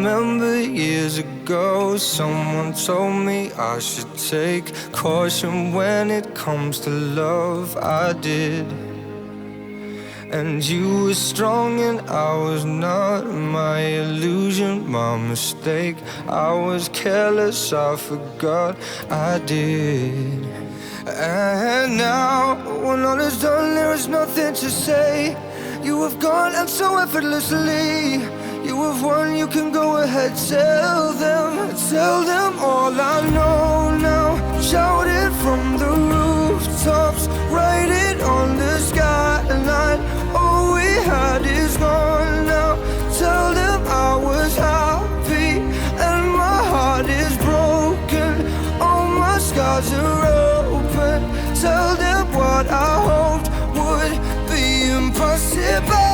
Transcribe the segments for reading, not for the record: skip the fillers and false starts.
remember years ago, someone told me I should take caution when it comes to love. I did. And you were strong and I was not. My illusion, my mistake. I was careless, I forgot I did. And now, when all is done, there is nothing to say. You have gone and so effortlessly. You have won, you can go ahead, tell them all I know now. Shout it from the rooftops, write it on the skyline. All we had is gone now. Tell them I was happy and my heart is broken. All my scars are open. Tell them what I hoped would be impossible.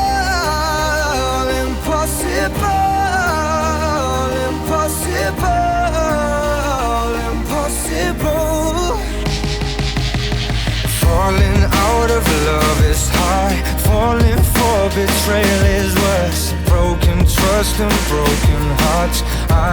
Impossible. Falling out of love is high. Falling for betrayal is worse. Broken trust and broken hearts. I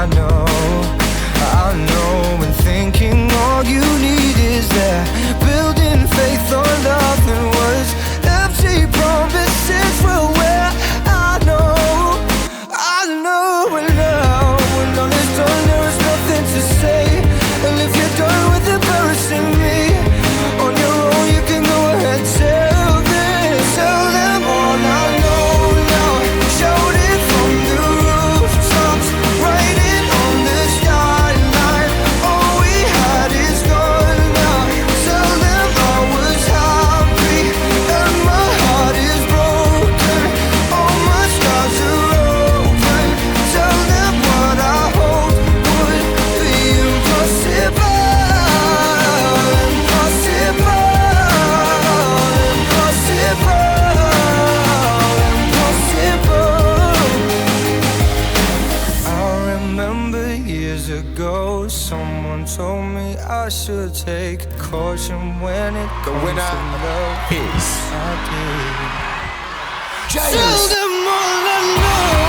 know. And thinking all you need is there. Building faith on nothing words. Empty promises will wear. I know. And now, when all is done, there is nothing to say. And if you're done with embarrassing me, on your own you can go ahead, tell them all I know now. Shout it from the rooftops, write it on the skyline. All we had is gone now. Tell them I was happy and my heart is broken. All my scars are open. Tell them what I hoped would be impossible. Ago, someone told me I should take caution when it comes to love. Is I did. James. Tell them all I know.